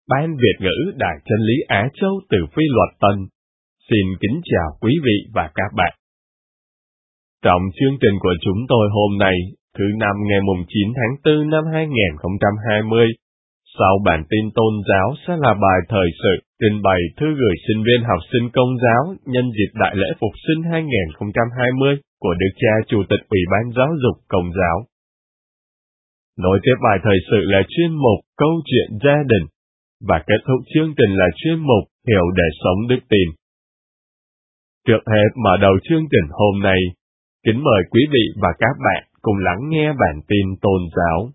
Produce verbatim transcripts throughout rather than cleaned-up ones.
Ban Việt ngữ Đài Chân lý Á Châu từ Phi Luật Tân. Xin kính chào quý vị và các bạn. Trong chương trình của chúng tôi hôm nay, thứ năm ngày chín tháng tư năm hai nghìn không trăm hai mươi, sau bản tin tôn giáo sẽ là bài thời sự trình bày thư gửi sinh viên học sinh Công giáo nhân dịp Đại lễ Phục sinh hai nghìn không trăm hai mươi của Đức Cha Chủ tịch Ủy ban Giáo dục Công giáo. Nối tiếp bài thời sự là chuyên mục Câu chuyện gia đình, và kết thúc chương trình là chuyên mục Hiểu để sống đức tin. Trước hết mở đầu chương trình hôm nay, kính mời quý vị và các bạn cùng lắng nghe bản tin tôn giáo.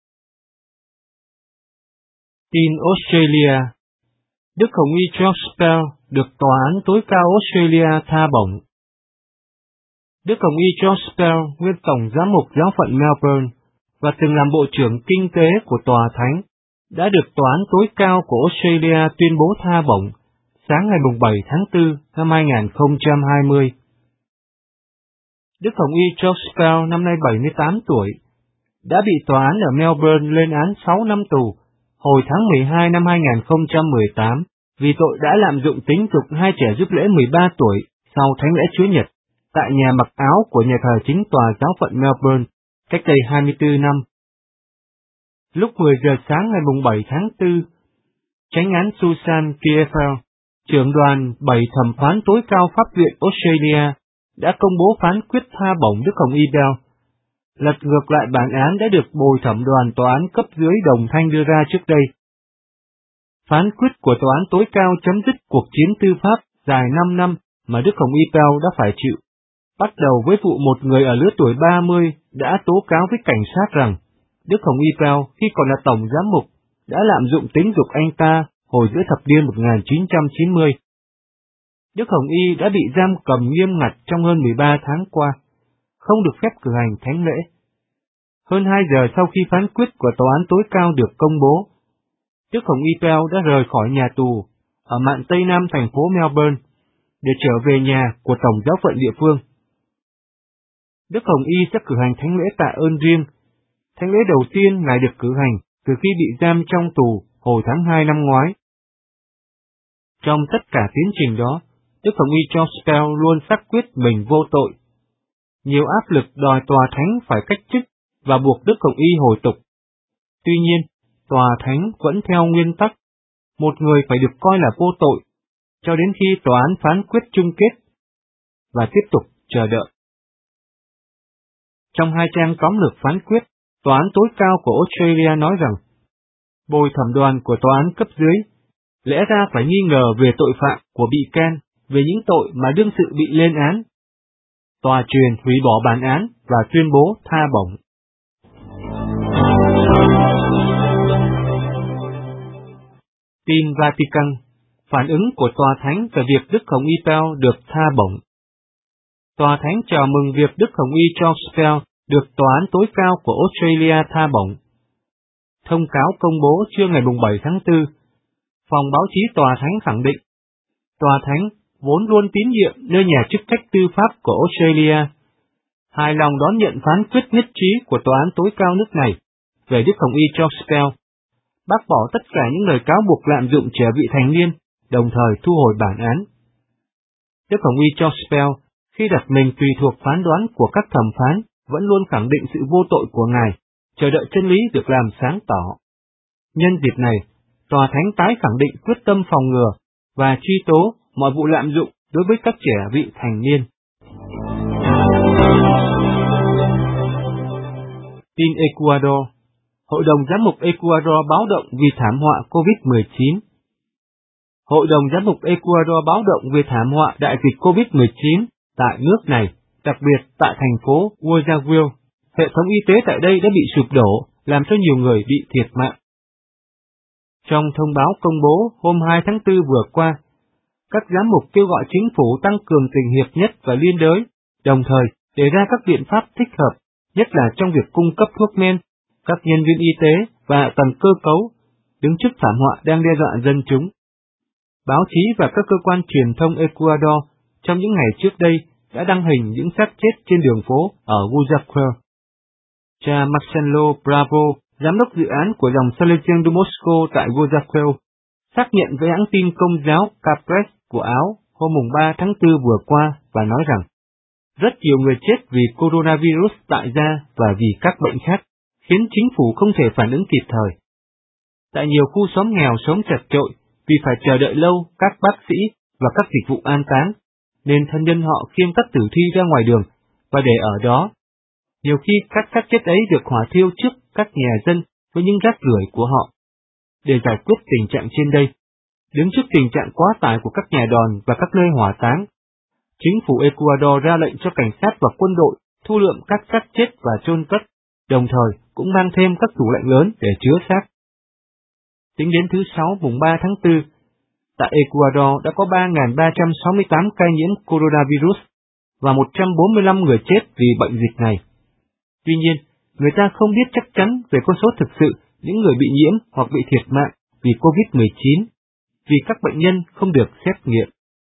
Tin Australia. Đức Hồng Y George Pell được Tòa án tối cao Australia tha bổng. Đức Hồng Y George Pell, nguyên Tổng Giám mục Giáo phận Melbourne và từng làm Bộ trưởng Kinh tế của Tòa Thánh, đã được Tòa án tối cao của Australia tuyên bố tha bổng sáng ngày bảy tháng tư năm hai nghìn không trăm hai mươi. Đức Hồng Y George Pell năm nay bảy mươi tám tuổi, đã bị tòa án ở Melbourne lên án sáu năm tù hồi tháng mười hai năm hai nghìn không trăm mười tám vì tội đã lạm dụng tính dục hai trẻ giúp lễ mười ba tuổi sau thánh lễ Chúa Nhật tại nhà mặc áo của nhà thờ chính tòa giáo phận Melbourne cách đây hai mươi tư năm. Lúc mười giờ sáng ngày bảy tháng tư, Chánh án Susan Kiefel, trưởng đoàn bảy thẩm phán tối cao pháp viện Australia, đã công bố phán quyết tha bổng Đức Hồng Y Pell, lật ngược lại bản án đã được bồi thẩm đoàn tòa án cấp dưới Đồng Thanh đưa ra trước đây. Phán quyết của tòa án tối cao chấm dứt cuộc chiến tư pháp dài năm năm mà Đức Hồng Y Pell đã phải chịu, bắt đầu với vụ một người ở lứa tuổi ba mươi đã tố cáo với cảnh sát rằng Đức Hồng Y Pell khi còn là Tổng Giám mục đã lạm dụng tính dục anh ta hồi giữa thập niên một nghìn chín trăm chín mươi. Đức Hồng Y đã bị giam cầm nghiêm ngặt trong hơn mười ba tháng qua, không được phép cử hành thánh lễ. Hơn hai giờ sau khi phán quyết của tòa án tối cao được công bố, Đức Hồng Y Pell đã rời khỏi nhà tù ở mạn Tây Nam thành phố Melbourne để trở về nhà của Tổng giáo phận địa phương. Đức Hồng Y sẽ cử hành thánh lễ tạ ơn riêng. Thánh lễ đầu tiên Ngài được cử hành từ khi bị giam trong tù hồi tháng hai năm ngoái. Trong tất cả tiến trình đó, Đức Hồng Y George Pell luôn xác quyết mình vô tội. Nhiều áp lực đòi tòa thánh phải cách chức và buộc Đức Hồng Y hồi tục. Tuy nhiên, tòa thánh vẫn theo nguyên tắc, một người phải được coi là vô tội, cho đến khi tòa án phán quyết chung kết, và tiếp tục chờ đợi. Trong hai trang tóm lược phán quyết, tòa án tối cao của Australia nói rằng, bồi thẩm đoàn của tòa án cấp dưới lẽ ra phải nghi ngờ về tội phạm của bị can về những tội mà đương sự bị lên án. Tòa truyền hủy bỏ bản án và tuyên bố tha bổng. Tin Vatican, phản ứng của Tòa Thánh về việc Đức Hồng Y Pell được tha bổng. Tòa Thánh chào mừng việc Đức Hồng Y George Pell được Tòa án tối cao của Australia tha bổng. Thông cáo công bố trưa ngày bảy tháng tư, Phòng báo chí Tòa Thánh khẳng định, Tòa Thánh vốn luôn tín nhiệm nơi nhà chức trách tư pháp của Australia, hài lòng đón nhận phán quyết nhất trí của Tòa án tối cao nước này về Đức Hồng Y George Pell, bác bỏ tất cả những lời cáo buộc lạm dụng trẻ vị thành niên, đồng thời thu hồi bản án. Đức Hồng Y George Pell, khi đặt mình tùy thuộc phán đoán của các thẩm phán, vẫn luôn khẳng định sự vô tội của Ngài, chờ đợi chân lý được làm sáng tỏ. Nhân dịp này, Tòa Thánh tái khẳng định quyết tâm phòng ngừa và truy tố mọi vụ lạm dụng đối với các trẻ vị thành niên. Tin Ecuador. Hội đồng Giám mục Ecuador báo động vì thảm họa covid mười chín. Hội đồng Giám mục Ecuador báo động về thảm họa đại dịch covid mười chín tại nước này, đặc biệt tại thành phố Guayaquil. Hệ thống y tế tại đây đã bị sụp đổ, làm cho nhiều người bị thiệt mạng. Trong thông báo công bố hôm hai tháng tư vừa qua, các giám mục kêu gọi chính phủ tăng cường tình hiệp nhất và liên đới, đồng thời đề ra các biện pháp thích hợp, nhất là trong việc cung cấp thuốc men, các nhân viên y tế và tầng cơ cấu, đứng trước thảm họa đang đe dọa dân chúng. Báo chí và các cơ quan truyền thông Ecuador trong những ngày trước đây đã đăng hình những xác chết trên đường phố ở Guayaquil. Cha Marcelo Bravo, giám đốc dự án của dòng Salesian de Mosco tại Guayaquil, xác nhận với hãng tin Công giáo Capres của Áo hôm ba tháng tư vừa qua và nói rằng rất nhiều người chết vì coronavirus tại gia và vì các bệnh khác, khiến chính phủ không thể phản ứng kịp thời. Tại nhiều khu xóm nghèo sống chật chội vì phải chờ đợi lâu các bác sĩ và các dịch vụ an táng, nên thân nhân họ khiêng các tử thi ra ngoài đường và để ở đó. Nhiều khi các xác chết ấy được hỏa thiêu trước các nhà dân với những rác rưởi của họ. Để giải quyết tình trạng trên đây, đứng trước tình trạng quá tải của các nhà đòn và các nơi hỏa táng, chính phủ Ecuador ra lệnh cho cảnh sát và quân đội thu lượm các xác chết và chôn cất, đồng thời cũng mang thêm các tủ lạnh lớn để chứa xác. Tính đến thứ Sáu mùng ba tháng tư, tại Ecuador đã có ba nghìn ba trăm sáu mươi tám ca nhiễm coronavirus và một trăm bốn mươi lăm người chết vì bệnh dịch này. Tuy nhiên, người ta không biết chắc chắn về con số thực sự những người bị nhiễm hoặc bị thiệt mạng vì covid mười chín, vì các bệnh nhân không được xét nghiệm.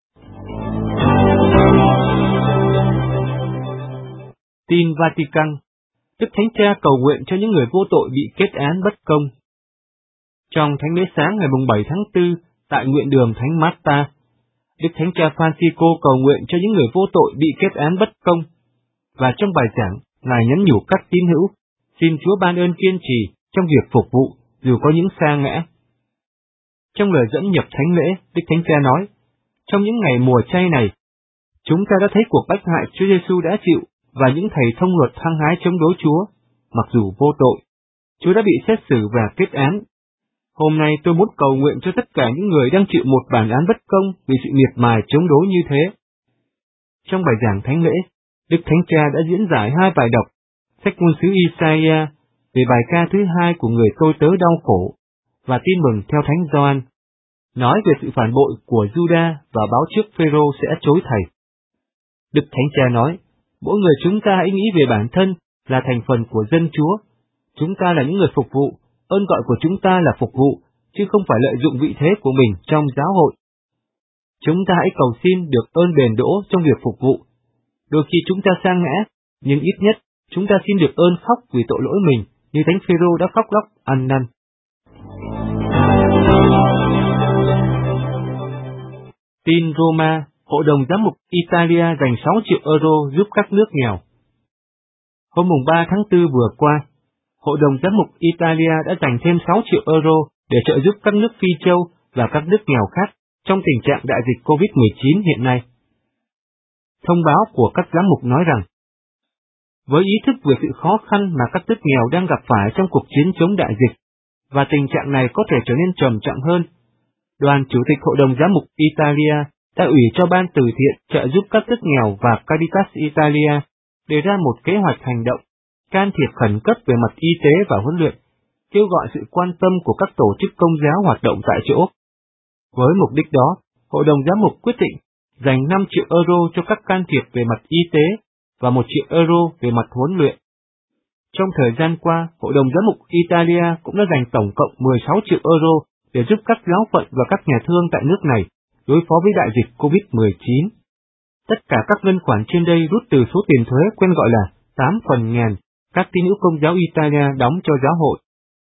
Tin Vatican, Đức Thánh Cha cầu nguyện cho những người vô tội bị kết án bất công. Trong thánh lễ sáng ngày bảy tháng tư tại nguyện đường Thánh Marta, Đức Thánh Cha Francisco cầu nguyện cho những người vô tội bị kết án bất công, và trong bài giảng, Ngài nhắn nhủ các tín hữu, xin Chúa ban ơn kiên trì trong việc phục vụ dù có những sa ngã. Trong lời dẫn nhập thánh lễ, Đức Thánh Cha nói, trong những ngày mùa chay này, chúng ta đã thấy cuộc bách hại Chúa Giêsu đã chịu và những thầy thông luật hăng hái chống đối Chúa, mặc dù vô tội. Chúa đã bị xét xử và kết án. Hôm nay tôi muốn cầu nguyện cho tất cả những người đang chịu một bản án bất công vì sự miệt mài chống đối như thế. Trong bài giảng thánh lễ, Đức Thánh Cha đã diễn giải hai bài đọc, sách ngôn sứ Isaiah về bài ca thứ hai của người tôi tớ đau khổ, và tin mừng theo Thánh Gioan, nói về sự phản bội của Juda và báo trước Phêrô sẽ chối thầy. Đức Thánh Cha nói, mỗi người chúng ta hãy nghĩ về bản thân là thành phần của dân Chúa. Chúng ta là những người phục vụ, ơn gọi của chúng ta là phục vụ, chứ không phải lợi dụng vị thế của mình trong giáo hội. Chúng ta hãy cầu xin được ơn đền đỗ trong việc phục vụ. Đôi khi chúng ta sa ngã, nhưng ít nhất chúng ta xin được ơn khóc vì tội lỗi mình, như Thánh Phêrô đã khóc lóc ăn năn. Tin Roma, Hội đồng Giám mục Italia dành sáu triệu euro giúp các nước nghèo. Hôm ba tháng tư vừa qua, Hội đồng Giám mục Italia đã dành thêm sáu triệu euro để trợ giúp các nước Phi Châu và các nước nghèo khác trong tình trạng đại dịch covid mười chín hiện nay. Thông báo của các giám mục nói rằng, với ý thức về sự khó khăn mà các nước nghèo đang gặp phải trong cuộc chiến chống đại dịch, và tình trạng này có thể trở nên trầm trọng hơn, đoàn chủ tịch Hội đồng Giám mục Italia đã ủy cho ban từ thiện trợ giúp các nước nghèo và Caritas Italia đề ra một kế hoạch hành động, can thiệp khẩn cấp về mặt y tế và huấn luyện, kêu gọi sự quan tâm của các tổ chức công giáo hoạt động tại chỗ. Với mục đích đó, Hội đồng Giám mục quyết định dành năm triệu euro cho các can thiệp về mặt y tế và một triệu euro về mặt huấn luyện. Trong thời gian qua, Hội đồng Giám mục Italia cũng đã dành tổng cộng mười sáu triệu euro để giúp các giáo phận và các nhà thương tại nước này đối phó với đại dịch covid mười chín. Tất cả các ngân khoản trên đây rút từ số tiền thuế quen gọi là tám phần ngàn các tín hữu công giáo Italia đóng cho giáo hội.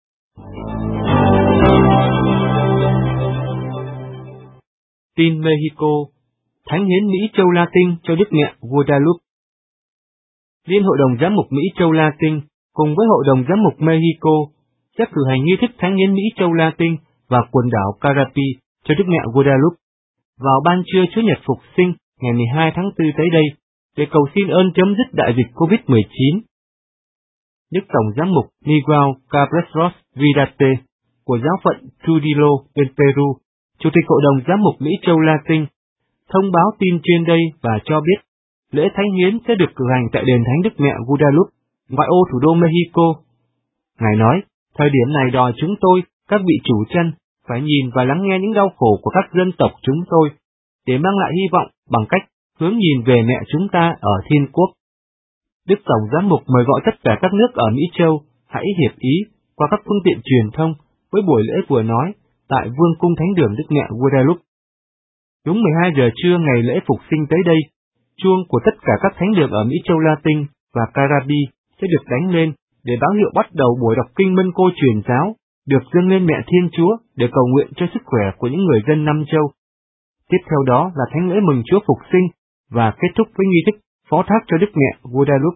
Tin Mexico, Thánh hiến Mỹ Châu Latin cho Đức Mẹ Guadalupe. Liên Hội đồng Giám mục Mỹ Châu Latin cùng với Hội đồng Giám mục Mexico sẽ cử hành nghi thức Thánh hiến Mỹ Châu Latin và quần đảo Caribe cho Đức Mẹ Guadalupe vào ban trưa Chúa Nhật Phục sinh ngày mười hai tháng tư tới đây để cầu xin ơn chấm dứt đại dịch covid mười chín. Đức Tổng Giám mục Miguel Cabreros Vidarte của giáo phận Trujillo bên Peru, Chủ tịch Hội đồng Giám mục Mỹ Châu Latin, thông báo tin trên đây và cho biết lễ thánh hiến sẽ được cử hành tại đền Thánh Đức Mẹ Guadalupe, ngoại ô thủ đô Mexico. Ngài nói, thời điểm này đòi chúng tôi, các vị chủ chân, phải nhìn và lắng nghe những đau khổ của các dân tộc chúng tôi, để mang lại hy vọng bằng cách hướng nhìn về mẹ chúng ta ở thiên quốc. Đức Tổng Giám mục mời gọi tất cả các nước ở Mỹ Châu hãy hiệp ý qua các phương tiện truyền thông với buổi lễ vừa nói tại Vương cung Thánh đường Đức Mẹ Guadalupe. Đúng mười hai giờ trưa ngày lễ Phục sinh tới đây, chuông của tất cả các thánh đường ở Mỹ Châu Latin và Caribe sẽ được đánh lên để báo hiệu bắt đầu buổi đọc kinh Mân Cô truyền giáo được dâng lên Mẹ Thiên Chúa để cầu nguyện cho sức khỏe của những người dân năm châu. Tiếp theo đó là thánh lễ mừng Chúa Phục Sinh và kết thúc với nghi thức phó thác cho Đức Mẹ Guadalupe.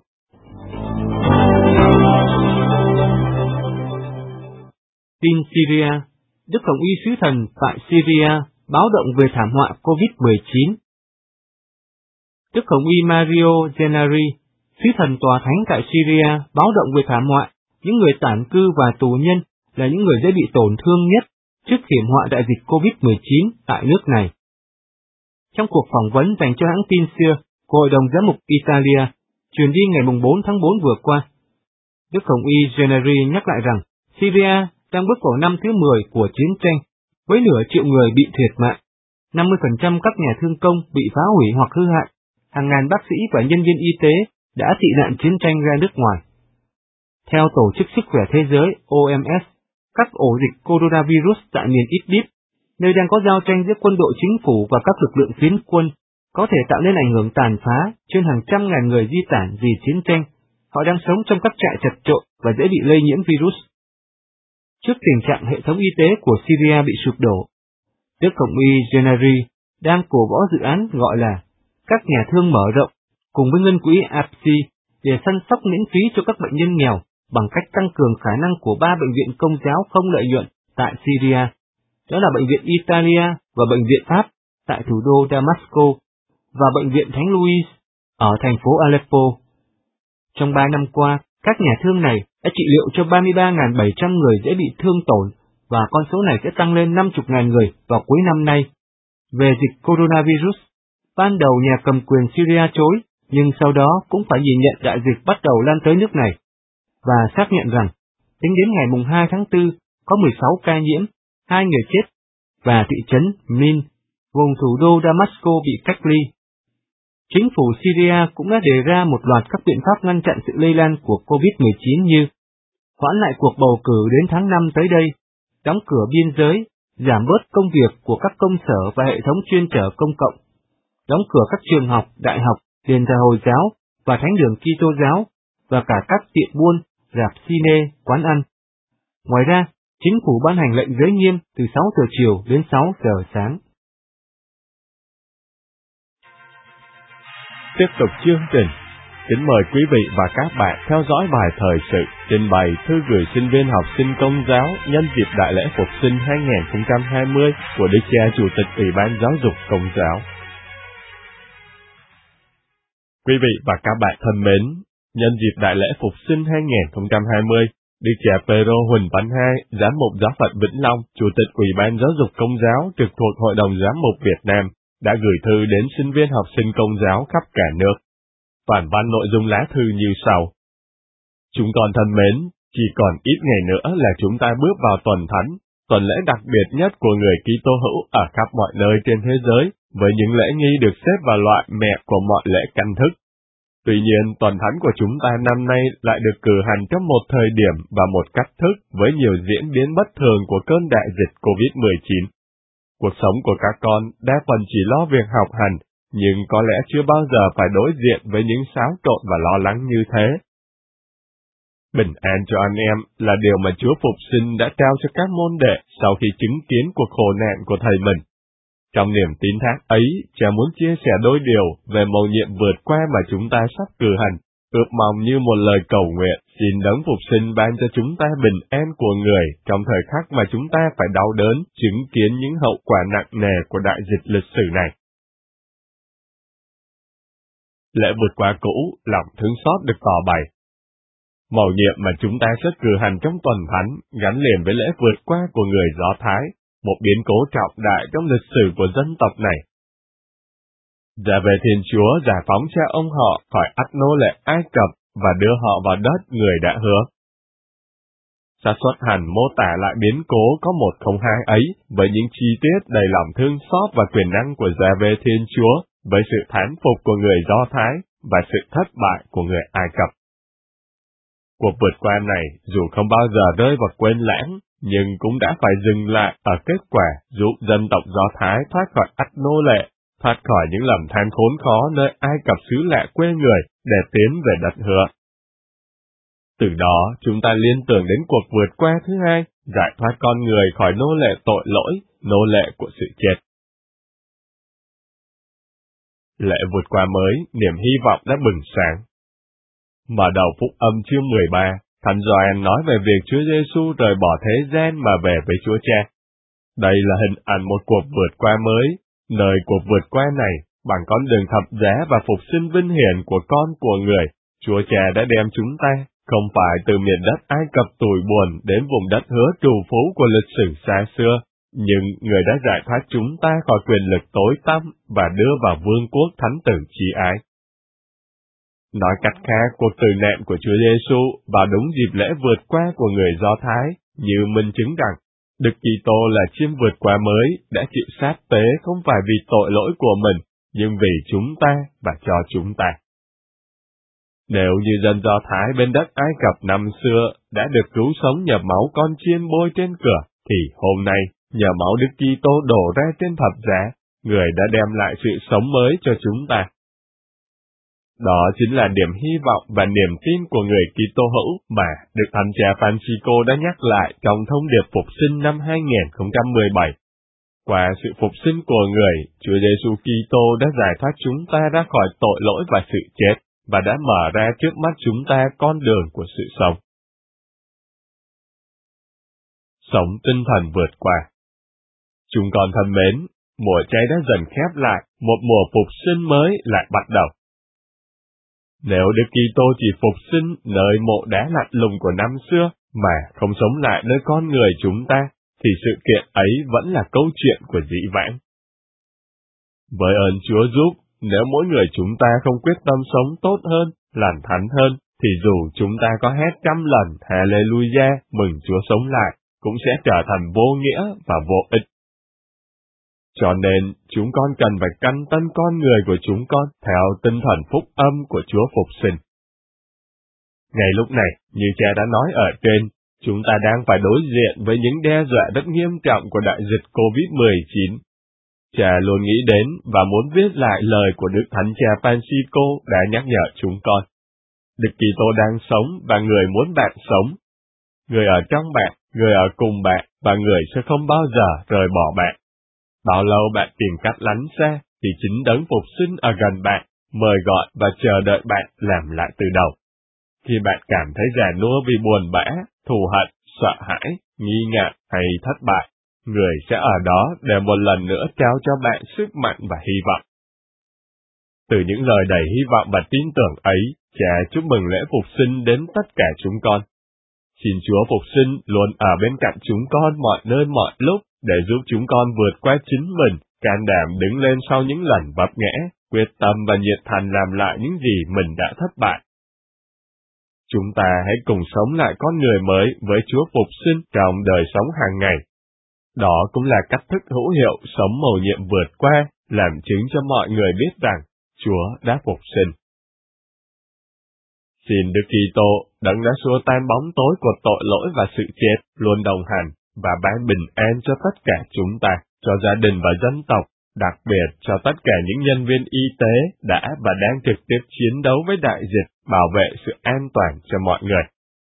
Tin Syria. Đức Hồng Y Sứ Thần tại Syria báo động về thảm họa covid mười chín. Đức Hồng Y Mario Gennari, Sứ Thần Tòa Thánh tại Syria báo động về thảm họa những người tản cư và tù nhân là những người dễ bị tổn thương nhất trước hiểm họa đại dịch covid mười chín tại nước này. Trong cuộc phỏng vấn dành cho hãng tin xưa của Hội đồng Giám mục Italia, truyền đi ngày bốn tháng tư vừa qua, Đức Hồng Y Gennari nhắc lại rằng Syria đang bước vào năm thứ mười của chiến tranh, với nửa triệu người bị thiệt mạng, năm mươi phần trăm các nhà thương công bị phá hủy hoặc hư hại, hàng ngàn bác sĩ và nhân viên y tế đã tị nạn chiến tranh ra nước ngoài. Theo Tổ chức Sức khỏe Thế giới O M S, các ổ dịch coronavirus tại miền Idlib, nơi đang có giao tranh giữa quân đội chính phủ và các lực lượng phiến quân, có thể tạo nên ảnh hưởng tàn phá trên hàng trăm ngàn người di tản vì chiến tranh. Họ đang sống trong các trại chật chội và dễ bị lây nhiễm virus. Trước tình trạng hệ thống y tế của Syria bị sụp đổ, Đức Hồng Y Gennari đang cổ võ dự án gọi là các nhà thương mở rộng cùng với ngân quỹ A P S I để săn sóc miễn phí cho các bệnh nhân nghèo bằng cách tăng cường khả năng của ba bệnh viện công giáo không lợi nhuận tại Syria, đó là Bệnh viện Italia và Bệnh viện Pháp tại thủ đô Damasco và Bệnh viện Thánh Louis ở thành phố Aleppo. Trong ba năm qua, các nhà thương này đã trị liệu cho ba mươi ba nghìn bảy trăm người dễ bị thương tổn và con số này sẽ tăng lên năm mươi nghìn người vào cuối năm nay. Về dịch coronavirus, ban đầu nhà cầm quyền Syria chối, nhưng sau đó cũng phải nhìn nhận đại dịch bắt đầu lan tới nước này, và xác nhận rằng, tính đến ngày hai tháng tư, có mười sáu ca nhiễm, hai người chết, và thị trấn Min, vùng thủ đô Damasco bị cách ly. Chính phủ Syria cũng đã đề ra một loạt các biện pháp ngăn chặn sự lây lan của covid mười chín như hoãn lại cuộc bầu cử đến tháng năm tới đây, đóng cửa biên giới, giảm bớt công việc của các công sở và hệ thống chuyên chở công cộng, đóng cửa các trường học, đại học, đền thờ Hồi giáo và thánh đường Kitô giáo, và cả các tiệm buôn, rạp cine, quán ăn. Ngoài ra, chính phủ ban hành lệnh giới nghiêm từ sáu giờ chiều đến sáu giờ sáng. Tiếp tục chương trình, kính mời quý vị và các bạn theo dõi bài thời sự trình bày thư gửi sinh viên học sinh Công giáo nhân dịp Đại lễ Phục sinh hai không hai không của Đức cha Chủ tịch Ủy ban Giáo dục Công giáo. Quý vị và các bạn thân mến, nhân dịp Đại lễ Phục sinh hai không hai không, Đức cha Pero Huỳnh Văn Hai, Giám mục Giáo phận Vĩnh Long, Chủ tịch Ủy ban Giáo dục Công giáo trực thuộc Hội đồng Giám mục Việt Nam, đã gửi thư đến sinh viên học sinh Công giáo khắp cả nước. Bản văn nội dung lá thư như sau. Chúng con thân mến, chỉ còn ít ngày nữa là chúng ta bước vào tuần thánh, tuần lễ đặc biệt nhất của người Kitô hữu ở khắp mọi nơi trên thế giới, với những lễ nghi được xếp vào loại mẹ của mọi lễ căn thức. Tuy nhiên, tuần thánh của chúng ta năm nay lại được cử hành trong một thời điểm và một cách thức với nhiều diễn biến bất thường của cơn đại dịch covid mười chín. Cuộc sống của các con đa phần chỉ lo việc học hành, nhưng có lẽ chưa bao giờ phải đối diện với những xáo trộn và lo lắng như thế. Bình an cho anh em là điều mà Chúa Phục Sinh đã trao cho các môn đệ sau khi chứng kiến cuộc khổ nạn của Thầy mình. Trong niềm tín thác ấy, Cha muốn chia sẻ đôi điều về mầu nhiệm vượt qua mà chúng ta sắp cử hành, ước mong như một lời cầu nguyện, xin Đấng Phục Sinh ban cho chúng ta bình an của người trong thời khắc mà chúng ta phải đau đớn chứng kiến những hậu quả nặng nề của đại dịch lịch sử này. Lễ vượt qua cũ, lòng thương xót được tỏ bày. Mầu nhiệm mà chúng ta sẽ cử hành trong tuần thánh gắn liền với lễ vượt qua của người Do Thái, một biến cố trọng đại trong lịch sử của dân tộc này. Ra về Thiên Chúa giải phóng cha ông họ khỏi ách nô lệ Ai Cập và đưa họ vào đất người đã hứa. Sa xuất hành mô tả lại biến cố có một không hai ấy với những chi tiết đầy lòng thương xót và quyền năng của Ra về Thiên Chúa, với sự thán phục của người Do Thái và sự thất bại của người Ai Cập. Cuộc vượt qua này dù không bao giờ rơi vào quên lãng, nhưng cũng đã phải dừng lại ở kết quả giúp dân tộc Do Thái thoát khỏi ách nô lệ, thoát khỏi những lầm than khốn khó nơi Ai Cập xứ lạ quê người để tiến về đất hứa. Từ đó, chúng ta liên tưởng đến cuộc vượt qua thứ hai, giải thoát con người khỏi nô lệ tội lỗi, nô lệ của sự chết. Lễ vượt qua mới, niềm hy vọng đã bừng sáng. Mở đầu phúc âm chương mười ba, Thánh Gioan nói về việc Chúa Giêsu rời bỏ thế gian mà về với Chúa Cha. Đây là hình ảnh một cuộc vượt qua mới, nơi cuộc vượt qua này, bằng con đường thập giá và phục sinh vinh hiển của con của người, Chúa Cha đã đem chúng ta, không phải từ miền đất Ai Cập tủi buồn đến vùng đất hứa trù phú của lịch sử xa xưa, nhưng người đã giải thoát chúng ta khỏi quyền lực tối tăm và đưa vào vương quốc thánh tử chí ái. Nói cách khác, cuộc tử nạn của Chúa Giêsu vào đúng dịp lễ vượt qua của người Do Thái, như minh chứng rằng, Đức Kitô là chiêm vượt qua mới, đã chịu sát tế không phải vì tội lỗi của mình, nhưng vì chúng ta và cho chúng ta. Nếu như dân Do Thái bên đất Ai Cập năm xưa đã được cứu sống nhờ máu con chiên bôi trên cửa, thì hôm nay, nhờ máu Đức Kitô đổ ra trên thập giá, người đã đem lại sự sống mới cho chúng ta. Đó chính là điểm hy vọng và niềm tin của người Kitô hữu mà Đức Thánh Cha Francisco đã nhắc lại trong thông điệp phục sinh năm hai không một bảy. Qua sự phục sinh của người, Chúa Giêsu Kitô đã giải thoát chúng ta ra khỏi tội lỗi và sự chết, và đã mở ra trước mắt chúng ta con đường của sự sống. Sống tinh thần vượt qua. Chúng con thân mến, mùa cháy đã dần khép lại, một mùa phục sinh mới lại bắt đầu. Nếu Đức Kitô chỉ phục sinh nơi mộ đá lạnh lùng của năm xưa, mà không sống lại nơi con người chúng ta, thì sự kiện ấy vẫn là câu chuyện của dĩ vãng. Với ơn Chúa giúp, nếu mỗi người chúng ta không quyết tâm sống tốt hơn, lành thánh hơn, thì dù chúng ta có hét trăm lần Hallelujah mừng Chúa sống lại, cũng sẽ trở thành vô nghĩa và vô ích. Cho nên, chúng con cần phải căn tân con người của chúng con theo tinh thần phúc âm của Chúa phục sinh. Ngay lúc này, như cha đã nói ở trên, chúng ta đang phải đối diện với những đe dọa rất nghiêm trọng của đại dịch covid mười chín. Cha luôn nghĩ đến và muốn viết lại lời của Đức Thánh Cha Francisco đã nhắc nhở chúng con. Đức Kitô đang sống và người muốn bạn sống. Người ở trong bạn, người ở cùng bạn và người sẽ không bao giờ rời bỏ bạn. Bao lâu bạn tìm cách lánh xa, thì chính đấng phục sinh ở gần bạn, mời gọi và chờ đợi bạn làm lại từ đầu. Khi bạn cảm thấy già nua vì buồn bã, thù hận, sợ hãi, nghi ngại hay thất bại, người sẽ ở đó để một lần nữa trao cho bạn sức mạnh và hy vọng. Từ những lời đầy hy vọng và tin tưởng ấy, cha chúc mừng lễ phục sinh đến tất cả chúng con. Xin Chúa phục sinh luôn ở bên cạnh chúng con mọi nơi mọi lúc, để giúp chúng con vượt qua chính mình, can đảm đứng lên sau những lần vấp ngã, quyết tâm và nhiệt thành làm lại những gì mình đã thất bại. Chúng ta hãy cùng sống lại con người mới với Chúa phục sinh trong đời sống hàng ngày. Đó cũng là cách thức hữu hiệu sống mầu nhiệm vượt qua, làm chứng cho mọi người biết rằng Chúa đã phục sinh. Xin Đức Kitô, đấng đã xua tan bóng tối của tội lỗi và sự chết, luôn đồng hành và ban bình an cho tất cả chúng ta, cho gia đình và dân tộc, đặc biệt cho tất cả những nhân viên y tế đã và đang trực tiếp chiến đấu với đại dịch, bảo vệ sự an toàn cho mọi người.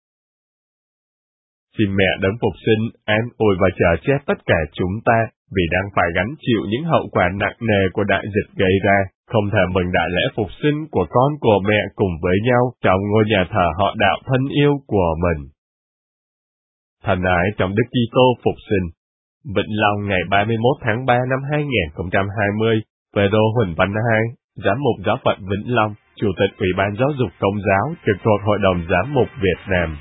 Xin mẹ đấng phục sinh an ủi và chở che tất cả chúng ta vì đang phải gánh chịu những hậu quả nặng nề của đại dịch gây ra, không thể mừng đại lễ phục sinh của con của mẹ cùng với nhau trong ngôi nhà thờ họ đạo thân yêu của mình. Thân ái trong Đức Kitô phục sinh. Vĩnh Long ngày ba mươi mốt tháng ba năm hai không hai không, Phêrô Huỳnh Văn Hai, Giám mục Giáo phận Vĩnh Long, Chủ tịch Ủy ban Giáo dục Công giáo trực thuộc Hội đồng Giám mục Việt Nam.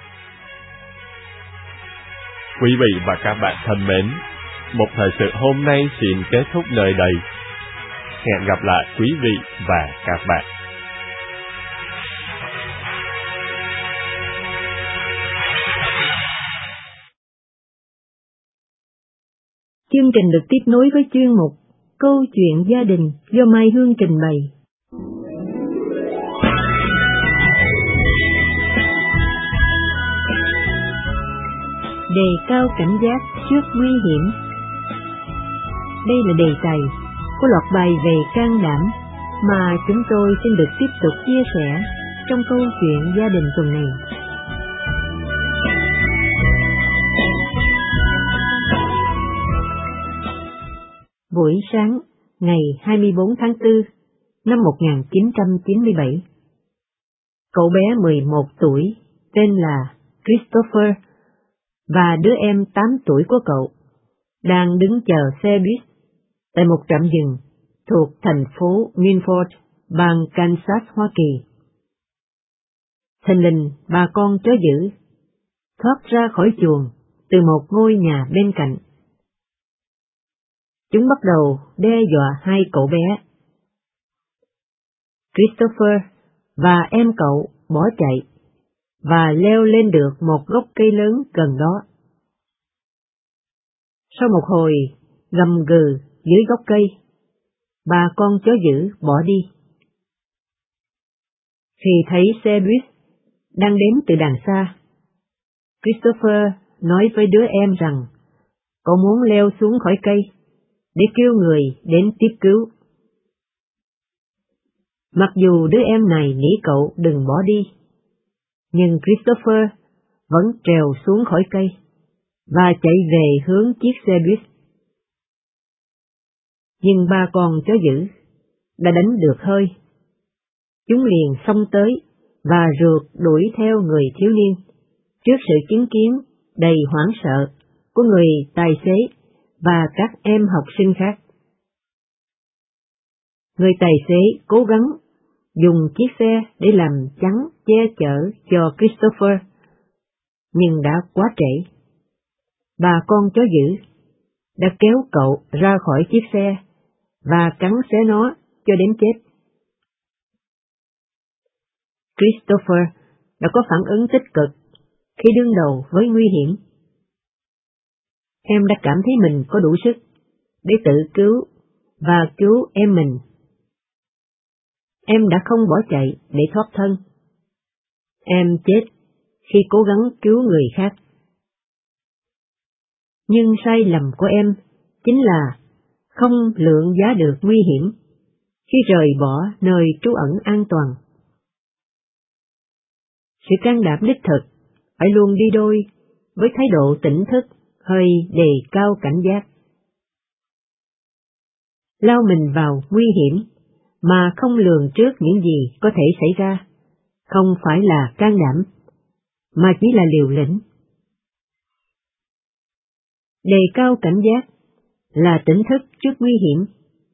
Quý vị và các bạn thân mến, một thời sự hôm nay xin kết thúc nơi đây. Hẹn gặp lại quý vị và các bạn. Chương trình được tiếp nối với chuyên mục Câu chuyện gia đình do Mai Hương trình bày. Đề cao cảnh giác trước nguy hiểm. Đây là đề tài của loạt bài về can đảm mà chúng tôi xin được tiếp tục chia sẻ trong câu chuyện gia đình tuần này. Buổi sáng, ngày hai mươi bốn tháng tư năm một nghìn chín trăm chín mươi bảy, cậu bé mười một tuổi tên là Christopher và đứa em tám tuổi của cậu đang đứng chờ xe buýt tại một trạm dừng thuộc thành phố Milford, bang Kansas, Hoa Kỳ. Thình lình bà con chó dữ thoát ra khỏi chuồng từ một ngôi nhà bên cạnh. Chúng bắt đầu đe dọa hai cậu bé. Christopher và em cậu bỏ chạy và leo lên được một gốc cây lớn gần đó. Sau một hồi gầm gừ dưới gốc cây, bà con chó dữ bỏ đi. Khi thấy xe buýt đang đến từ đằng xa, Christopher nói với đứa em rằng cậu muốn leo xuống khỏi cây để kêu người đến tiếp cứu. Mặc dù đứa em này nghĩ cậu đừng bỏ đi, nhưng Christopher vẫn trèo xuống khỏi cây và chạy về hướng chiếc xe buýt. Nhưng ba con chó dữ đã đánh được hơi. Chúng liền xông tới và rượt đuổi theo người thiếu niên trước sự chứng kiến đầy hoảng sợ của người tài xế và các em học sinh khác. Người tài xế cố gắng dùng chiếc xe để làm chắn che chở cho Christopher, nhưng đã quá trễ. Bà con chó dữ đã kéo cậu ra khỏi chiếc xe và cắn xé nó cho đến chết. Christopher đã có phản ứng tích cực khi đương đầu với nguy hiểm. Em đã cảm thấy mình có đủ sức để tự cứu và cứu em mình. Em đã không bỏ chạy để thoát thân. Em chết khi cố gắng cứu người khác. Nhưng sai lầm của em chính là không lượng giá được nguy hiểm khi rời bỏ nơi trú ẩn an toàn. Sự can đảm đích thực phải luôn đi đôi với thái độ tỉnh thức hơi đề cao cảnh giác. Lao mình vào nguy hiểm mà không lường trước những gì có thể xảy ra, không phải là can đảm, mà chỉ là liều lĩnh. Đề cao cảnh giác là tỉnh thức trước nguy hiểm.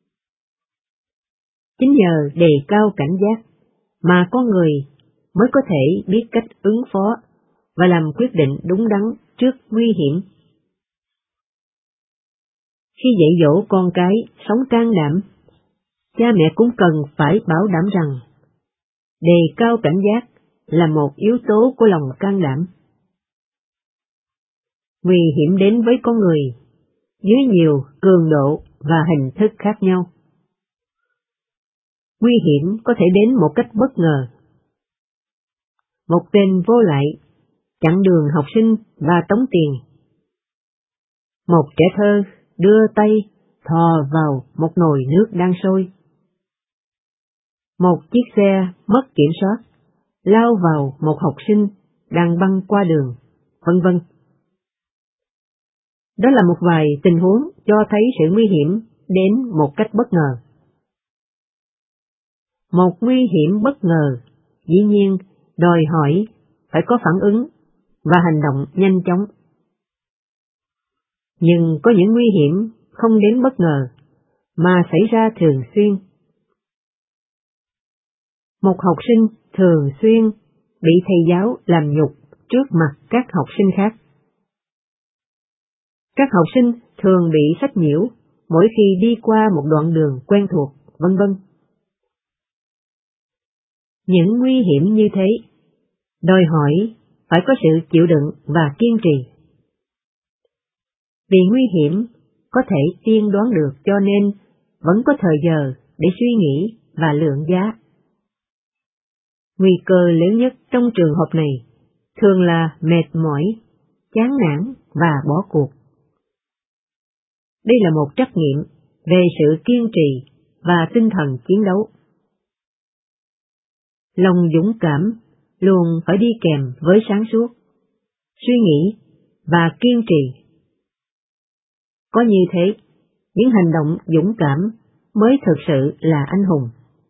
Chính nhờ đề cao cảnh giác mà con người mới có thể biết cách ứng phó và làm quyết định đúng đắn trước nguy hiểm. Khi dạy dỗ con cái sống can đảm, cha mẹ cũng cần phải bảo đảm rằng đề cao cảnh giác là một yếu tố của lòng can đảm. Nguy hiểm đến với con người dưới nhiều cường độ và hình thức khác nhau. Nguy hiểm có thể đến một cách bất ngờ. Một tên vô lại chặn đường học sinh và tống tiền. Một trẻ thơ đưa tay thò vào một nồi nước đang sôi. Một chiếc xe mất kiểm soát lao vào một học sinh đang băng qua đường, vân vân. Đó là một vài tình huống cho thấy sự nguy hiểm đến một cách bất ngờ. Một nguy hiểm bất ngờ, dĩ nhiên, đòi hỏi phải có phản ứng và hành động nhanh chóng. Nhưng có những nguy hiểm không đến bất ngờ, mà xảy ra thường xuyên. Một học sinh thường xuyên bị thầy giáo làm nhục trước mặt các học sinh khác. Các học sinh thường bị sách nhiễu mỗi khi đi qua một đoạn đường quen thuộc, vân vân. Những nguy hiểm như thế đòi hỏi phải có sự chịu đựng và kiên trì. Vì nguy hiểm có thể tiên đoán được cho nên vẫn có thời giờ để suy nghĩ và lượng giá. Nguy cơ lớn nhất trong trường hợp này thường là mệt mỏi, chán nản và bỏ cuộc. Đây là một trắc nghiệm về sự kiên trì và tinh thần chiến đấu. Lòng dũng cảm luôn phải đi kèm với sáng suốt, suy nghĩ và kiên trì. Có như thế, những hành động dũng cảm mới thực sự là anh hùng.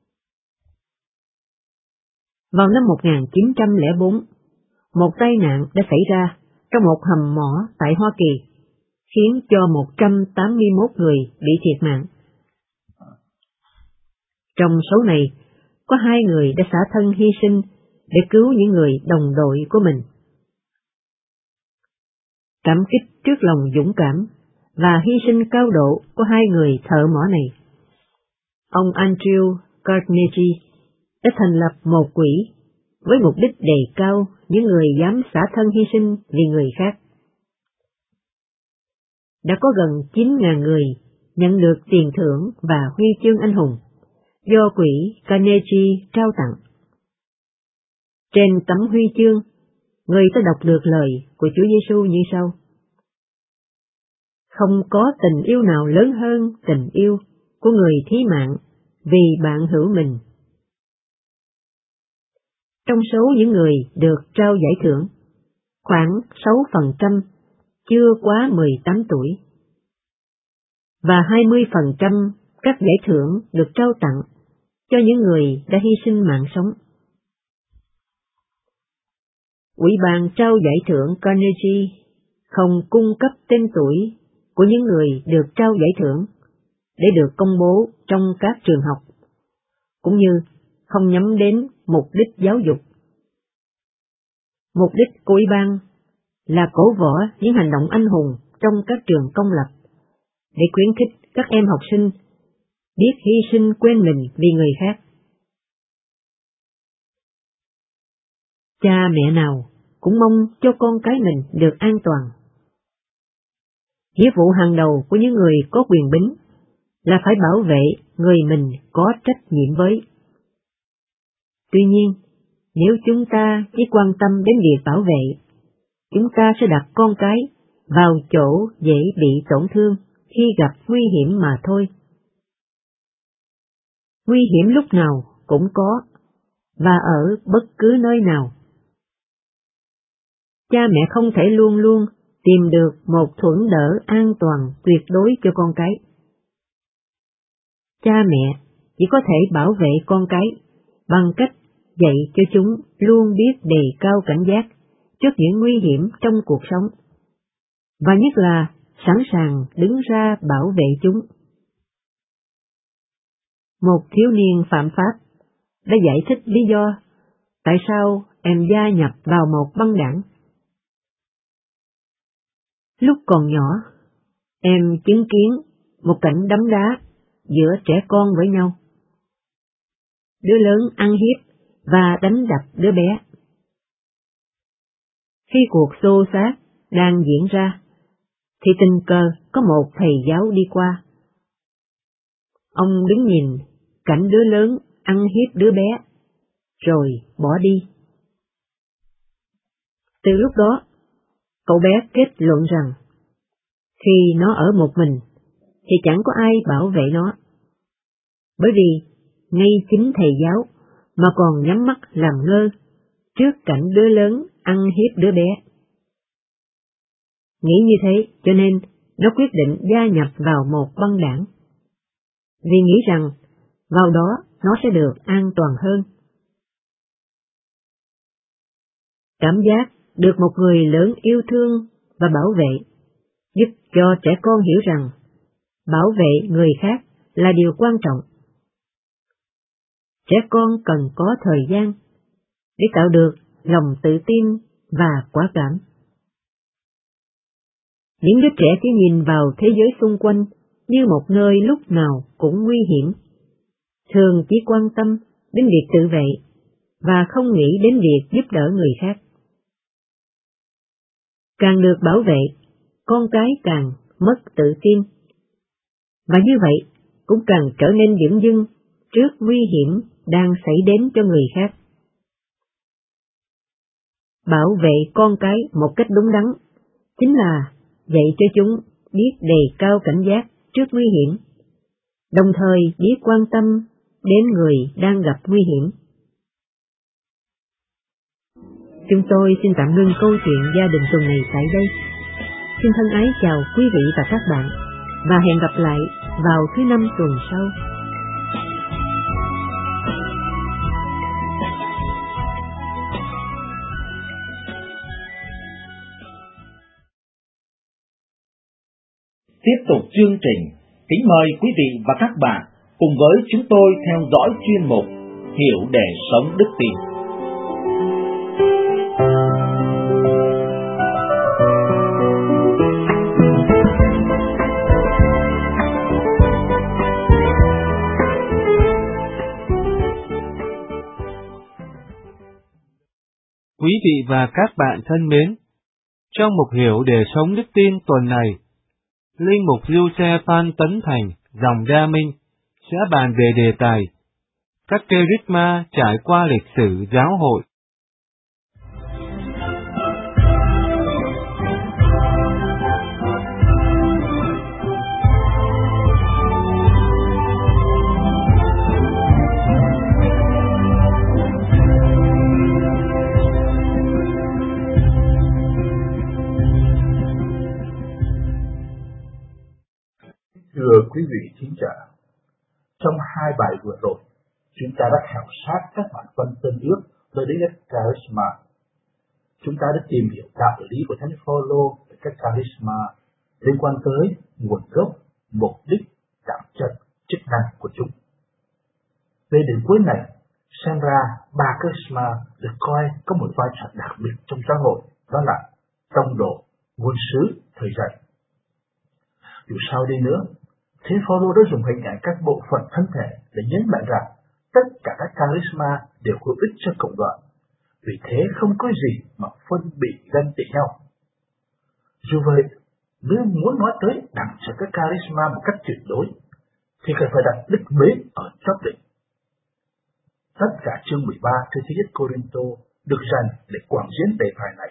Vào năm một nghìn chín trăm lẻ bốn, một tai nạn đã xảy ra trong một hầm mỏ tại Hoa Kỳ, khiến cho một trăm tám mươi mốt người bị thiệt mạng. Trong số này, có hai người đã xả thân hy sinh để cứu những người đồng đội của mình. Cảm kích trước lòng dũng cảm và hy sinh cao độ của hai người thợ mỏ này, ông Andrew Carnegie đã thành lập một quỹ với mục đích đề cao những người dám xả thân hy sinh vì người khác. Đã có gần chín nghìn người nhận được tiền thưởng và huy chương anh hùng do quỹ Carnegie trao tặng. Trên tấm huy chương, người ta đọc được lời của Chúa Giêsu như sau: Không có tình yêu nào lớn hơn tình yêu của người thí mạng vì bạn hữu mình. Trong số những người được trao giải thưởng, khoảng sáu phần trăm chưa quá mười tám tuổi, và hai mươi phần trăm các giải thưởng được trao tặng cho những người đã hy sinh mạng sống. Ủy ban trao giải thưởng Carnegie không cung cấp tên tuổi của những người được trao giải thưởng để được công bố trong các trường học, cũng như không nhắm đến mục đích giáo dục. Mục đích của ủy ban là cổ võ những hành động anh hùng trong các trường công lập, để khuyến khích các em học sinh biết hy sinh quên mình vì người khác. Cha mẹ nào cũng mong cho con cái mình được an toàn. Nghĩa vụ hàng đầu của những người có quyền bính là phải bảo vệ người mình có trách nhiệm với. Tuy nhiên, nếu chúng ta chỉ quan tâm đến việc bảo vệ, chúng ta sẽ đặt con cái vào chỗ dễ bị tổn thương khi gặp nguy hiểm mà thôi. Nguy hiểm lúc nào cũng có, và ở bất cứ nơi nào. Cha mẹ không thể luôn luôn tìm được một thuẫn đỡ an toàn tuyệt đối cho con cái. Cha mẹ chỉ có thể bảo vệ con cái bằng cách dạy cho chúng luôn biết đề cao cảnh giác trước những nguy hiểm trong cuộc sống, và nhất là sẵn sàng đứng ra bảo vệ chúng. Một thiếu niên phạm pháp đã giải thích lý do tại sao em gia nhập vào một băng đảng. Lúc còn nhỏ, em chứng kiến một cảnh đấm đá giữa trẻ con với nhau. Đứa lớn ăn hiếp và đánh đập đứa bé. Khi cuộc xô xát đang diễn ra, thì tình cờ có một thầy giáo đi qua. Ông đứng nhìn cảnh đứa lớn ăn hiếp đứa bé, rồi bỏ đi. Từ lúc đó, cậu bé kết luận rằng, khi nó ở một mình, thì chẳng có ai bảo vệ nó. Bởi vì, ngay chính thầy giáo mà còn nhắm mắt làm ngơ trước cảnh đứa lớn ăn hiếp đứa bé. Nghĩ như thế cho nên nó quyết định gia nhập vào một băng đảng, vì nghĩ rằng vào đó nó sẽ được an toàn hơn. Cảm giác được một người lớn yêu thương và bảo vệ giúp cho trẻ con hiểu rằng bảo vệ người khác là điều quan trọng. Trẻ con cần có thời gian để tạo được lòng tự tin và quả cảm. Những đứa trẻ chỉ nhìn vào thế giới xung quanh như một nơi lúc nào cũng nguy hiểm, thường chỉ quan tâm đến việc tự vệ và không nghĩ đến việc giúp đỡ người khác. Càng được bảo vệ, con cái càng mất tự tin, và như vậy cũng càng trở nên dửng dưng trước nguy hiểm đang xảy đến cho người khác. Bảo vệ con cái một cách đúng đắn chính là dạy cho chúng biết đề cao cảnh giác trước nguy hiểm, đồng thời biết quan tâm đến người đang gặp nguy hiểm. Chúng tôi xin tạm ngưng câu chuyện gia đình tuần này tại đây. Xin thân ái chào quý vị và các bạn. và hẹn gặp lại vào thứ năm tuần sau. Tiếp tục chương trình, kính mời quý vị và các bạn cùng với chúng tôi theo dõi chuyên mục Hiểu để sống đức tin. Quý vị và các bạn thân mến, trong mục Hiểu để sống đức tin tuần này, Linh mục Giuse Phan Tấn Thành, dòng Đa Minh, sẽ bàn về đề tài các kerygma trải qua lịch sử giáo hội. Thưa quý vị thính giả, trong hai bài vừa rồi, chúng ta đã khảo sát các bản văn Tân Ước về Đức Charisma. Chúng ta đã tìm hiểu đạo lý của Thánh Phaolô về các Charisma liên quan tới nguồn gốc, mục đích, bản chất, chức năng của chúng. Về đến cuối này, xem ra ba Charisma được coi có một vai trò đặc biệt trong xã hội, đó là tông đồ, ngôn sứ, thầy dạy. Dù sao đi nữa, Thánh Phaolô đã dùng hình ảnh các bộ phận thân thể để nhấn mạnh rằng tất cả các charisma đều hữu ích cho cộng đoàn, vì thế không có gì mà phân bị ganh tị nhau. Dù vậy, nếu muốn nói tới đẳng chất các charisma một cách tuyệt đối, thì cần phải đặt đức mến ở chóp đỉnh. Tất cả chương mười ba thư thứ nhất Cô-rinh-tô được dành để quảng diễn đề tài này.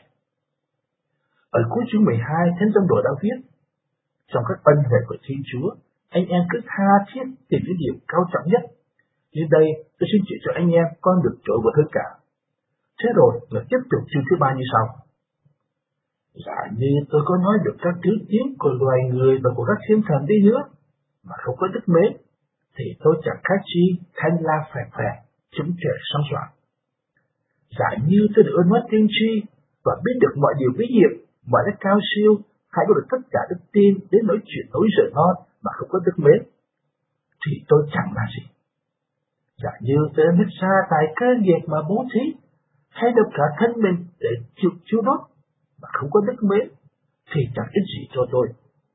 Ở cuối chương mười hai, Thánh Tông Đồ đã viết: trong các ân huệ của Thiên Chúa, anh em cứ tha thiết tìm những điều cao trọng nhất. Như đây, tôi xin chỉ cho anh em con được trội vượt hơn cả. Thế rồi, người tiếp tục chương thứ ba như sau: giả như tôi có nói được các thứ tiếng của loài người và của các thiên thần đi nữa, mà không có đức mến, thì tôi chẳng khác chi thanh la phèn phèn, chúng trời sóng soạn. Giả như tôi được ơn nói tiên tri và biết được mọi điều bí hiểm, mọi đức cao siêu, hay có được tất cả đức tin đến nói chuyện nối rời ngon mà không có đức mến, thì tôi chẳng là gì. Giả như tôi biết xa tài cơ nghiệp mà bố thí, hay được cả thân mình để chịu chiếu đốt mà không có đức mến, thì chẳng ích gì cho tôi.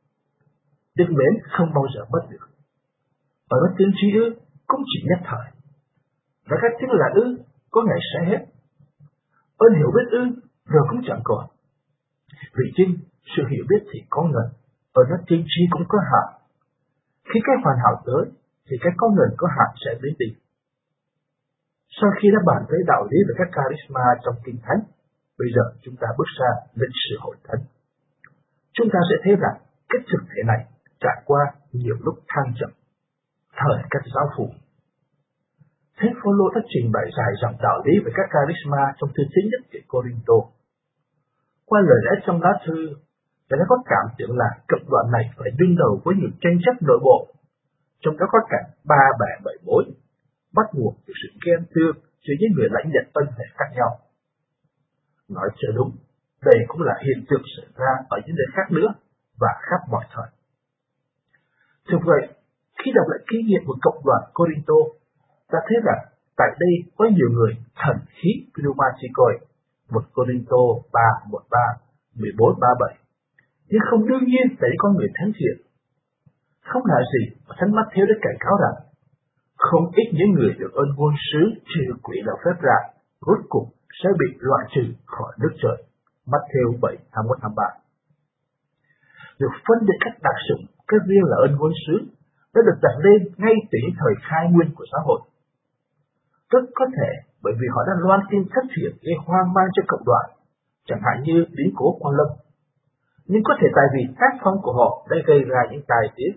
Đức mến không bao giờ mất được. Ở nói tiên tri ư cũng chỉ nhất thời, và các tiếng là ư có ngày sẽ hết. Ơn hiểu biết ư rồi cũng chẳng còn. Vì chinh sự hiểu biết thì có ngần, ở nó tiên tri cũng có hạn. Khi cái hoàn hảo tới, thì cái có ngần có hạn sẽ đến đi. Sau khi đã bàn tới đạo lý về các charisma trong Kinh Thánh, bây giờ chúng ta bước sang lịch sử hội thánh. Chúng ta sẽ thấy rằng cái thực thể này trải qua nhiều lúc thăng trầm, thời các giáo phụ. Thánh Phaolô đã trình bày dài dòng đạo lý về các charisma trong thư thứ nhất của Cô-rinh-tô. Qua lời lẽ trong lá thư, người ta có cảm tưởng là cộng đoàn này phải đương đầu với những tranh chấp nội bộ, trong đó có cảnh ba bẻ bảy mối, bắt nguồn từ sự ghen tương giữa những người lãnh nhận ân huệ khác nhau. Nói cho đúng, đây cũng là hiện tượng xảy ra ở những nơi khác nữa và khắp mọi thời. Thực vậy, khi đọc lại kinh nghiệm của cộng đoàn Cô-rinh-tô, ta thấy rằng tại đây có nhiều người thần khí pneumatikoi, một Cô-rinh-tô ba mười ba, mười bốn ba mươi bảy, nhưng không đương nhiên là những con người thánh thiện. Không là gì mà Thánh Mát-thêu đã cảnh cáo rằng không ít những người được ơn ngôn sứ trừ quỷ đạo phép ra, rốt cục sẽ bị loại trừ khỏi nước trời. Mát-thêu bảy, hai mươi mốt hai mươi ba. Được phân định cách đặc sủng, cái riêng là ơn ngôn sứ, đã được đặt lên ngay từ những thời khai nguyên của xã hội. Rất có thể bởi vì họ đã loan tin thất thiệt gây hoang mang cho cộng đoàn, chẳng hạn như biến cố Quang Lâm. Nhưng có thể tại vì tác phong của họ đã gây ra những tai tiếng.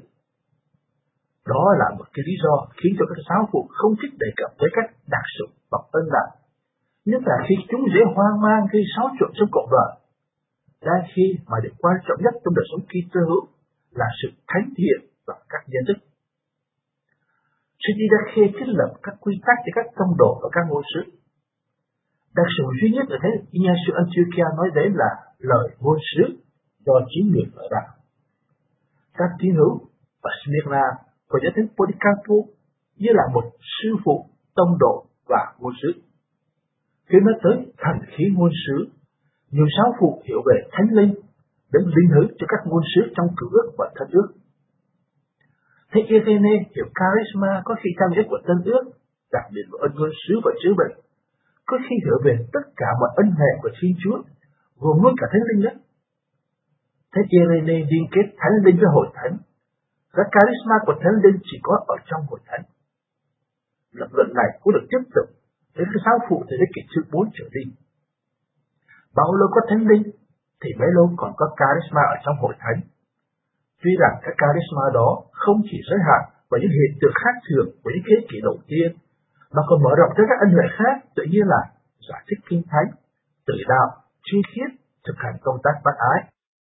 Đó là một cái lý do khiến cho các giáo phụ không thích đề cập tới các đặc sủng hoặc ân lành, nhất là khi chúng dễ hoang mang gây xáo trộn trong cộng đoàn. Đang khi mà điều quan trọng nhất trong đời sống Kitô hữu là sự thánh thiện và các nhân đức. Sư Didache thiết lập các quy tắc cho các tông đồ và các ngôn sứ. Đặc sự duy nhất ở thế Ignatius Antiochia nói đến là lời ngôn sứ do chính người mở ra. Các tín hữu và Smyrna của giáo thánh Polycarpo như là một sư phụ, tông độ và ngôn sứ. Khi nói tới thần khí ngôn sứ, nhiều giáo phụ hiểu về thánh linh đến linh hữu cho các ngôn sứ trong cựu ước và tân ước. Thế Irene hiểu charisma có khi trong ước của tân ước, đặc biệt là ân ngôn sứ và chữa bệnh, có khi hiểu về tất cả mọi ân hệ của Thiên Chúa, gồm luôn cả thánh linh đó. Thế Irene liên kết thánh linh với hội thánh. Các charisma của thánh linh chỉ có ở trong hội thánh. Lập luận này cũng được tiếp tục đến cái giáo phụ từ thế kỷ thứ bốn trở đi. Bao lâu có thánh linh thì bấy lâu còn có charisma ở trong hội thánh. Tuy rằng các charisma đó không chỉ giới hạn vào những hiện tượng khác thường của những thế kỷ đầu tiên, mà còn mở rộng tới các ân huệ khác, tự nhiên là giải thích kinh thánh, tự đạo, chi khiết, thực hành công tác bác ái.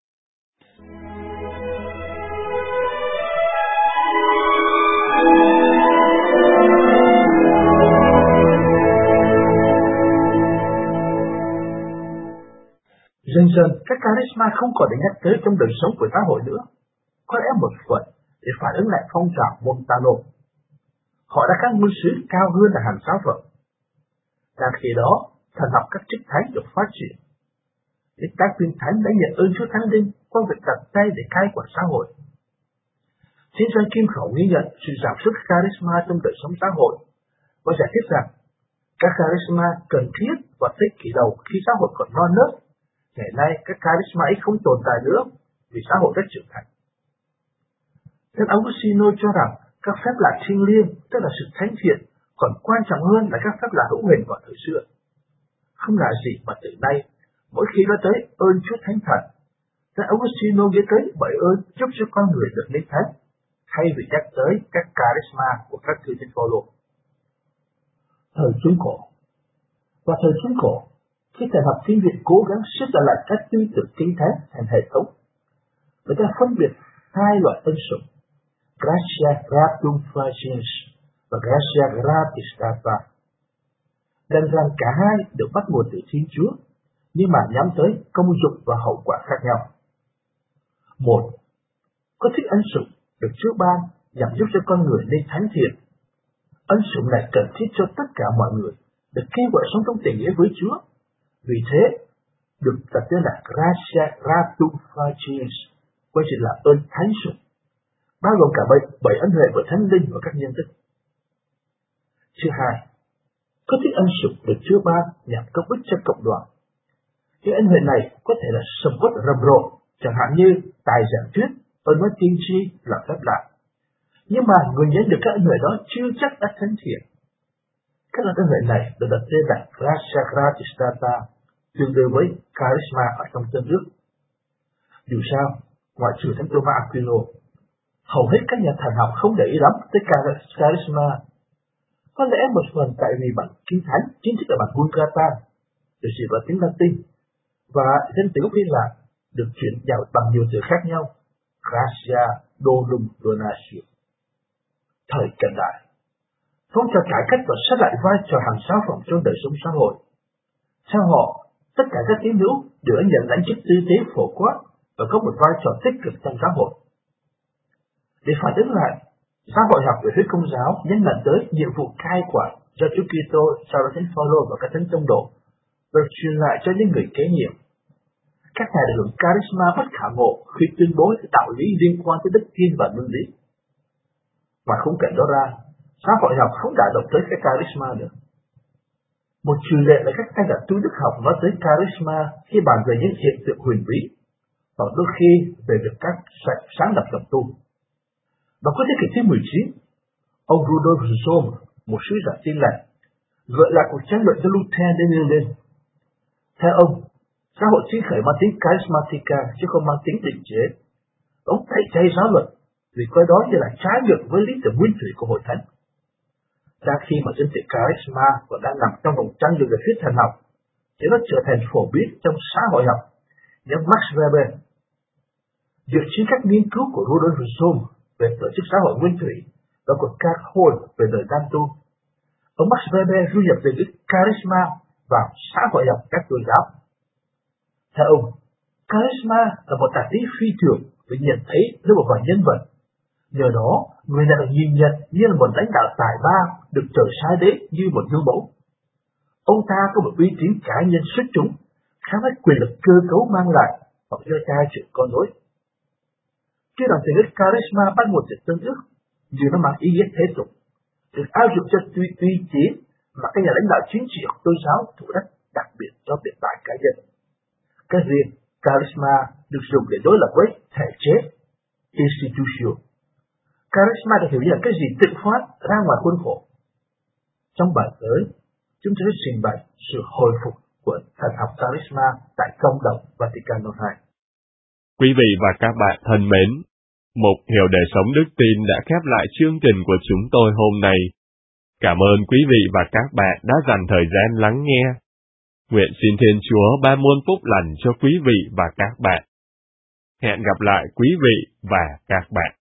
Dần dần, các charisma không còn được nhắc tới trong đời sống của xã hội nữa. Có lẽ một phần để phản ứng lại phong trào Montano. Họ đã các ngôn sứ cao hơn là hàng giáo phận. Đang khi đó, thần học các chức thánh được phát triển. Những các viên thánh đã nhận ơn Chúa Thánh Linh qua việc đặt tay để cai quản xã hội. Trên doanh Kim Khẩu ghi nhận sự giảm sút charisma trong đời sống xã hội và giải thích rằng các charisma cần thiết vào thế kỷ đầu khi xã hội còn non nớt. Ngày nay các charisma ấy không tồn tại nữa vì xã hội đã trưởng thành. Thánh Augustino cho rằng các phép lạ thiêng liêng, tức là sự thánh thiện, còn quan trọng hơn là các phép lạ hữu hình vào thời xưa. Không là gì mà từ nay, mỗi khi nói tới ơn Chúa Thánh Thần, Thánh Augustino nghĩ tới bởi ơn giúp cho con người được nên thánh, thay vì nhắc tới các charisma của các thư thánh Phaolô. Thời Trung Cổ. Vào thời Trung Cổ, khi thần học Thiên Viện cố gắng xếp lại các tư tưởng kinh thánh thành hệ thống, người ta phân biệt hai loại ân sủng, gratia gratum faciens và gratia gratis data. Đành rằng cả hai đều bắt nguồn từ Thiên Chúa, nhưng mà nhắm tới công dụng và hậu quả khác nhau. Một, có thích ân sủng được Chúa ban nhằm giúp cho con người nên thánh thiện. Ân sủng này cần thiết cho tất cả mọi người, được kêu gọi sống trong tình nghĩa với Chúa. Vì thế, được đặt tên là gratia gratum faciens, quay chỉ là ơn thánh sủng, bao gồm cả bảy, bảy ân huệ của Thánh Linh và các nhân đức. Thứ hai, có thích ân sủng được Chúa ban nhằm công ích cho cộng đoàn. Cái ân huệ này có thể là sầm uất rầm rộ, chẳng hạn như tài giảng thuyết, ơn nói tiên tri, làm phép lạ. Nhưng mà người nhận được các ân huệ đó chưa chắc đã thánh thiện. Các ân huệ này được đặt tên là gratia gratis data, tương đương với charisma ở trong Tân Ước. Dù sao, ngoại trừ Thánh Thomas Aquino, hầu hết các nhà thần học không để ý lắm tới charisma. Có lẽ một phần tại vì bản Kinh Thánh chính thức là bản Vulgata, được dịch vào tiếng Latin, và danh từ gốc Hy Lạp được chuyển vào bằng nhiều từ khác nhau, gratia, donum, donatio. Thời cận đại, phong trào cải cách và xét lại vai trò hàng giáo phận trong đời sống xã hội. Theo họ, tất cả các tín hữu đều nhận lãnh chức tư tế phổ quát và có một vai trò tích cực trong xã hội. Để phản ứng lại, xã hội học về phía Công giáo nhấn mạnh tới nhiệm vụ cai quản do Chúa Kitô sau đó Thánh Phaolô và các thánh tông đồ, được truyền lại cho những người kế nhiệm. Các ngài được hưởng charisma bất khả ngộ khi tuyên bố những đạo lý liên quan tới đức tin và luân lý. Mà không kể đó ra, xã hội học không đả động tới cái charisma nữa. Một truyền lệ là các tay đặt tu đức học nói tới charisma khi bàn về những hiện tượng huyền bí, hoặc đôi khi về việc các sáng lập dòng tu. Và cuối thế kỷ thứ mười chín, ông Rudolf Zohm, một sứ giả Tin lành, gợi lại cuộc tranh luận cho Luther đến nêu lên. Theo ông, xã hội chính khởi mang tính charismatica chứ không mang tính định chế. Ông tẩy chay giáo luật vì coi đó như là trái ngược với lý tưởng nguyên thủy của hội thánh. Ra khi mà dân từ charisma còn đang nằm trong vòng tranh luận về phía thần học, thì nó trở thành phổ biến trong xã hội học, như Max Weber. Dựa trên các nghiên cứu của Rudolf Zoom về tổ chức xã hội nguyên thủy và của Karl Hall về đời tam tu, ông Max Weber du nhập về đức charisma vào xã hội học các tôn giáo. Theo ông, charisma là một đặc tính phi thường để nhận thấy nơi một vài nhân vật. Nhờ đó, người này được nhìn nhận như là một lãnh đạo tài ba được trời sai đến như một gương mẫu. Ông ta có một uy tín cá nhân xuất chúng, khám phá quyền lực cơ cấu mang lại hoặc giơ tay chuyện con rối. Khi đoàn thể đức charisma bắt nguồn từ tương ước, dù nó mang ý nghĩa thế tục, được áp dụng cho tuy uy tín mà các nhà lãnh đạo chính trị hoặc tôn giáo thủ đất đặc biệt cho việc tại cá nhân. Cái riêng charisma được dùng để đối lập với thể chế institution. Charisma được hiểu như là cái gì tự phát ra ngoài khuôn khổ. Trong bài tới, chúng tôi sẽ trình bày sự hồi phục của thần học charisma tại cộng đồng Vaticano hai. Quý vị và các bạn thân mến, Mục Hiểu Đời Sống Đức Tin đã khép lại chương trình của chúng tôi hôm nay. Cảm ơn quý vị và các bạn đã dành thời gian lắng nghe. Nguyện xin Thiên Chúa ban muôn phúc lành cho quý vị và các bạn. Hẹn gặp lại quý vị và các bạn.